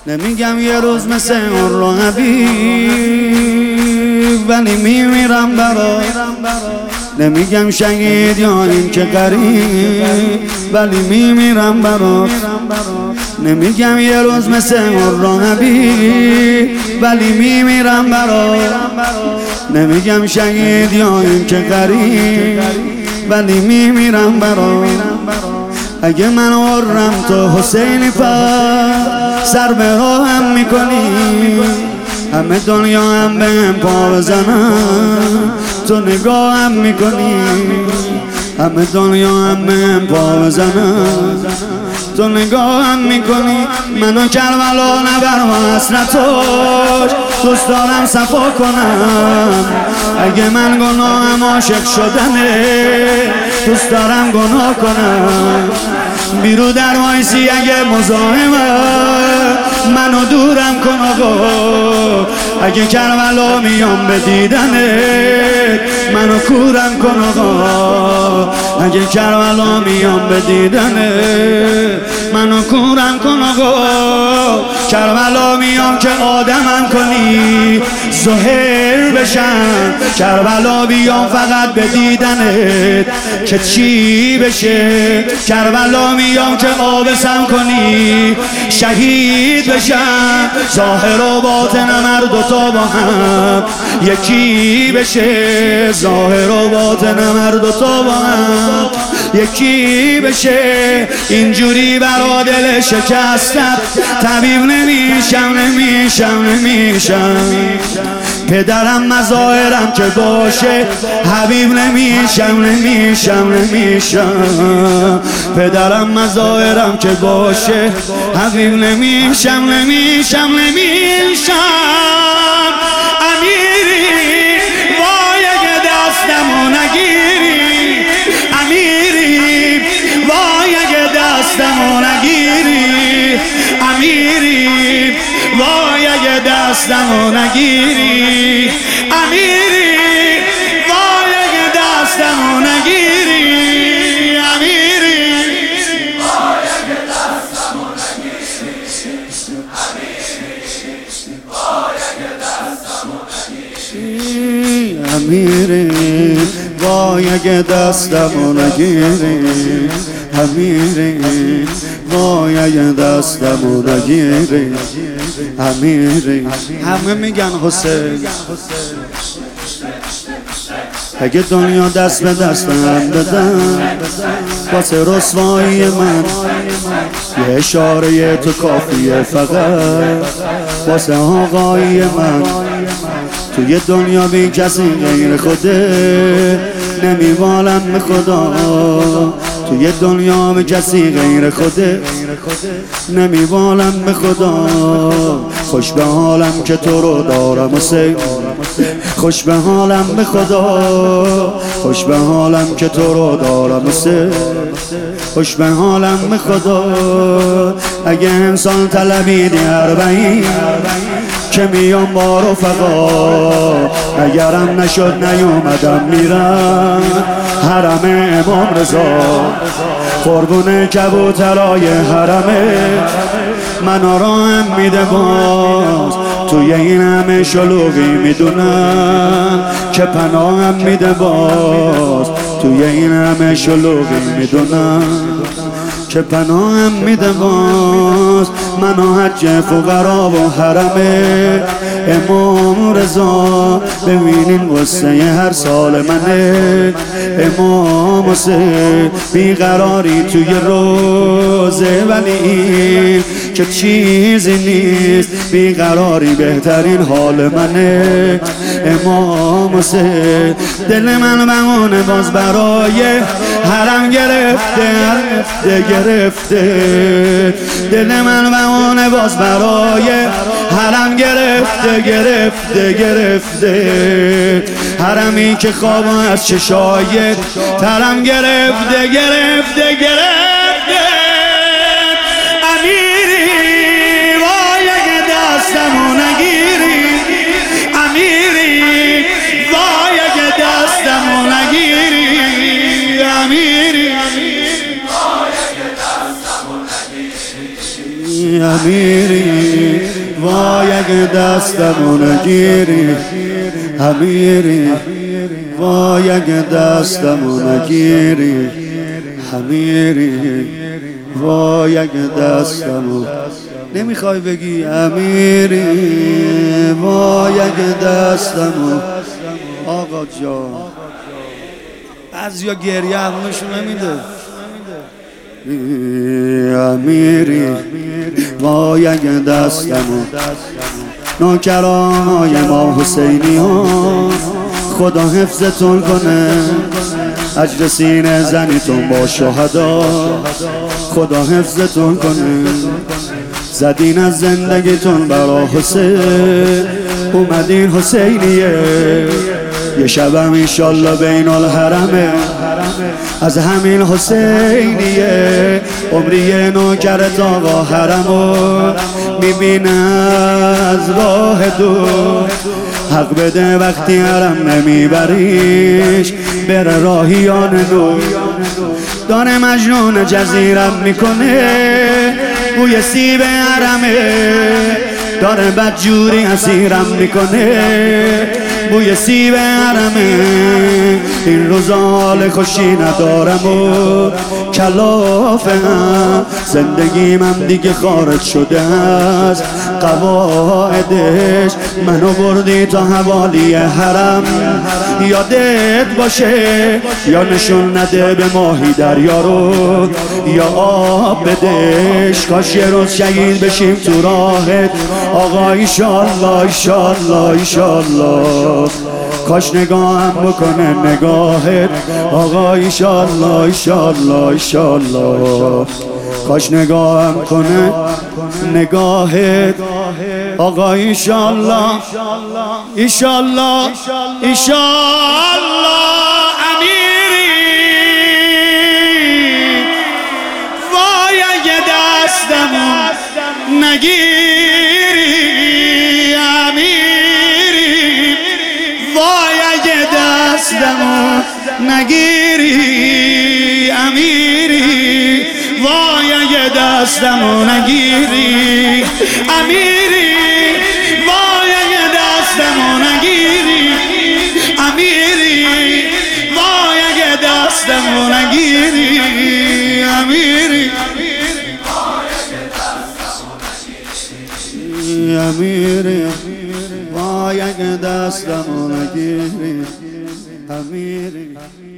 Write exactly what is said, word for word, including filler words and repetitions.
نمیگم یه روز مثل اون رو حبیب، ولی میمیرم برات. نمیگم شهید یا این که قریب، ولی میمیرم برات. نمیگم یه روز مثل اون رو حبیب، ولی میمیرم برات. نمیگم شهید یا این که قریب، ولی میمیرم برات. اگه من ورم تو حسینی پس سر به راهم میکنی، همه دنیا هم به هم پا بزنن تو نگاهم میکنی. همه دنیا هم به هم پا بزنن تو نگاهم میکنی. منو کربلا نبر و حسرتاش دوست دارم صفا کنم. اگه من گناهم عاشق شدنه دوست دارم گناه کنم. بیرو در وایسی اگه مزاحمه منو دورم کن آقا. اگه کربلا میام به دیدنت منو کورم کن آقا. اگه کربلا میام به دیدنت منو کورم کن آقا. کربلا میام که آدمم کنی ظاهر بشم. کربلا بیام فقط به دیدنت که چی بشه. کربلا میام که آبسم کنی شهید بشم. ظاهر و باطنم هر دوتا با هم یکی بشه. ظاهر و باطنم هر دوتا با هم یکی بشه. اینجوری برا دل شکستم طبیب نمیشم نمیشم نمیشم. پدرم مظاهرم که باشه حبیب نمیشم نمیشم نمیشم. پدرم مظاهرم که باشه حبیب نمیشم نمیشم نمیشم. امیری وای اگه دستمو نگیری، امیری وای اگه دستمو نگیری، امیری وای اگه دستمو نگیری، امیری وای اگه دستمو نگیری، امیری وای اگه دستمو نگیری، امیری وای اگه دستمو نگیری، امیری وای اگه دستمو نگیری، امیری وای اگه دستمو نگیری، امیری. همه میگن حسین اگه دنیا دست به دستم بدن واسه رسوایی من یه اشاره تو کافیه فقط واسه آقایی من. توی دنیا بی کسی غیر خوده نمیوالم به خدا. توی دنیا به کسی غیر خوده نمیوالم به خدا. خوش به حالم که تو رو دارم حسین، خوش به حالم به خدا. خوش به حالم که تو رو دارم حسین، خوش به حالم به خدا. اگه انسان طلبیدی اربعین که میام با رفقا، اگرم نشد نیومدم میرم حرم امام رضا. قربون کبوترای حرمه من آرام میده باز. توی این همه شلوغی میدونم که پناهم میده باز. توی این همه شلوغی میدونم که پناهم میده باز. منو حج فقرا و حرم امام رضا ببینین قصه هر سال منه. امام حسین بیقراری توی روزه ولی این که چیزی نیست. بیقراری بهترین حال منه. امام حسین دل من بمونه باز برای حرم گرفته گرفته گرفته. دل من بمونه باز برای حرم گرفته گرفته گرفته. حرمی که خواب از چشای ترم گرفته گرفته گرفته. امیری وای اگه دستمو نگیری، امیری وای اگه دستمو نگیری، امیری وای اگه دستمو نگیری، امیری وای اگه دستمو نگیری امیری وای اگه دستمو نگیری امیری وای اگه دستمو نمیخوای بگی امیری وای اگه دستمو آقا جان بعضیا گریه همونشون نمیده امیری وای اگه دستمو نوکرانای ما حسینی ها خدا حفظتون کنه اجر سینه زنیتون با شهدا خدا حفظتون کنه زدین از زندگیتون برا حسین اومدین حسینیه یه شبم انشالله بین الحرمه از همین حسینیه عمری نوکرت آقا حرمو میبینه از راه دور حق بده وقتی حرم نمیبریش بره راهیان نور داره مجنون جزیرم میکنه بوی سیب حرمه داره بدجوری اسیرم میکنه بوی سیب حرمه این روزا حال خوشی ندارم و کلافم زندگیم دیگه خارج شده از قواعدش منو بردی تا حوالی حرم یادت باشه یا نشون نده به ماهی دریا رو یا آب بدش کاش یه روز شهید بشیم تو راهت آقا ایشالله ایشالله ایشالله کاش نگاهم بکنه نگاهت آقا ایشالله ایشالله ایشالله کاش نگاهم کنه نگاهت آقا ایشالله ایشالله ایشالله امیری وای اگه دستمو نگیری امیری وای اگه دستمو نگیری امیری وای اگه دستمو نگیری امیری وای اگه دستمو نگیری امیری وای اگه دستمو نگیری امیری امیری وای اگه دستمو نگیری امیری